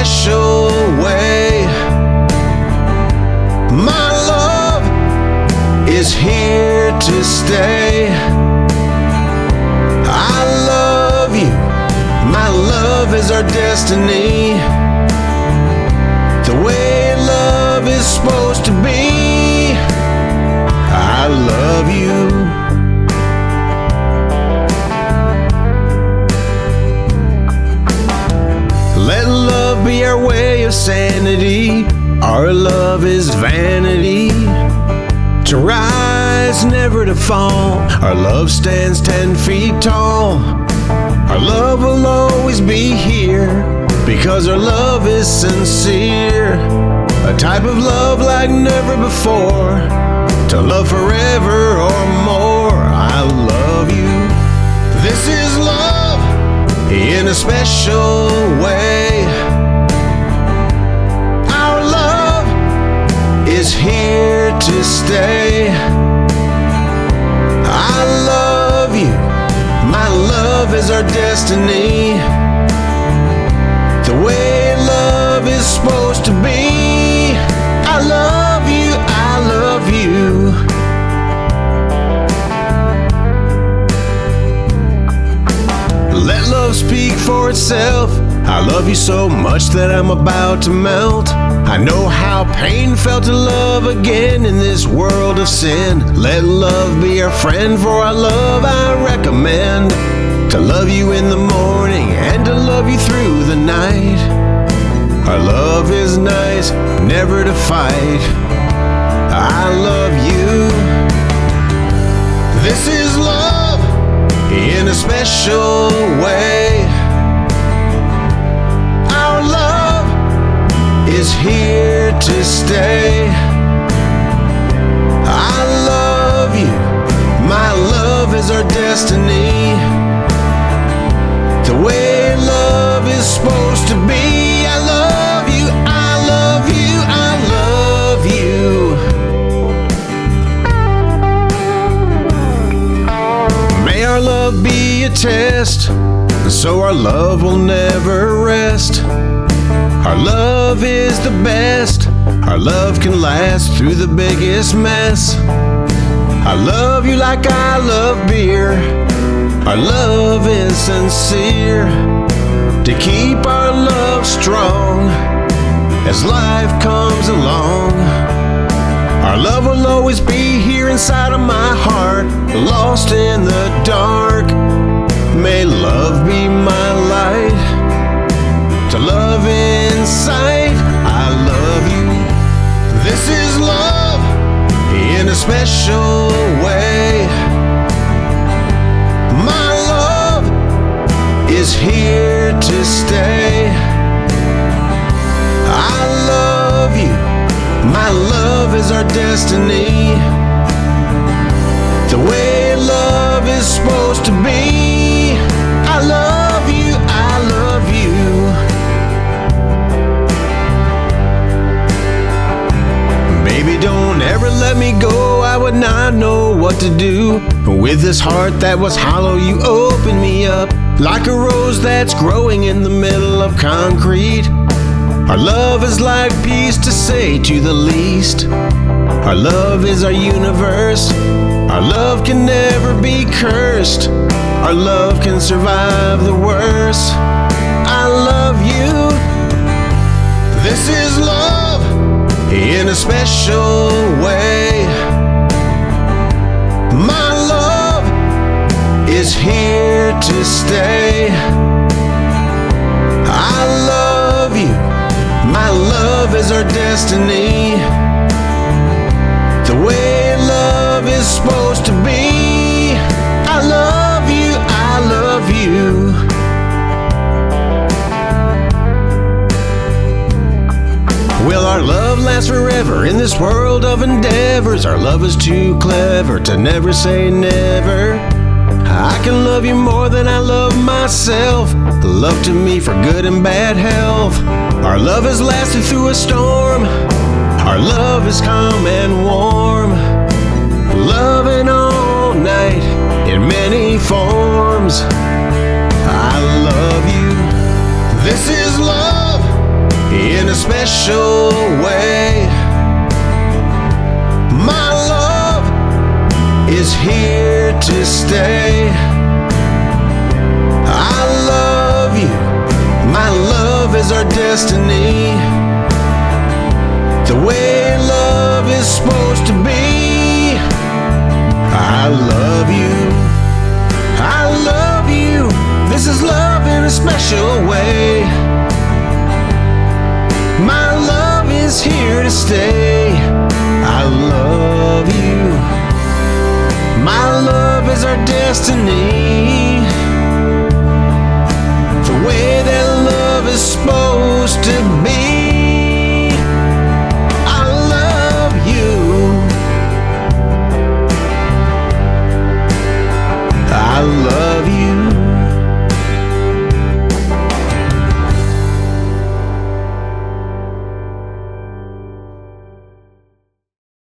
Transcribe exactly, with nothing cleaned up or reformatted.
special way. My love is here to stay. I love you. My love is our destiny. The way love is supposed to be. I love you. Let love be our way of sanity. Our love is vanity. To rise, never to fall. Our love stands ten feet tall. Our love will always be here, because our love is sincere. A type of love like never before. To love forever or more. I love you. This is love in a special way. Our love is here to stay. I love you. My love is our destiny. The way love is supposed to be. I love you, I love you. Let love speak for itself. I love you so much that I'm about to melt. I know how pain felt to love again in this world of sin. Let love be our friend, for our love I recommend. To love you in the morning and to love you through the night. Our love is nice, never to fight. I love you. This is love in a special way. Our love is here to stay. I love you. My love is our destiny. The way love is supposed to be. I love you, I love you, I love you. May our love be a test, so our love will never rest. Our love is the best. Our love can last through the biggest mess. I love you like I love beer. Our love is sincere. To keep our love strong as life comes along. Our love will always be here inside of my heart, lost in the dark. May love be my light. To love in sight. I love you. This is love in a special way. My love is here to stay. I love you. My love is our destiny. The way love is supposed to be. I love you, I love you. Baby, don't ever let me go. I would not know what to do. With this heart that was hollow, you opened me up like a rose that's growing in the middle of concrete. Our love is like peace, to say to the least. Our love is our universe. Our love can never be cursed. Our love can survive the worst. I love you. This is love in a special way. My love is here to stay. I love you. My love is our destiny. The way love is supposed to be. I love you, I love you. Will our love last forever in this world of endeavors? Our love is too clever to never say never. I can love you more than I love myself. Love to me for good and bad health. Our love has lasted through a storm. Our love is calm and warm. Loving all night in many forms. I love you. This is love in a special way. My love is here to stay. I love you, my love is our destiny. The way love is supposed to be. I love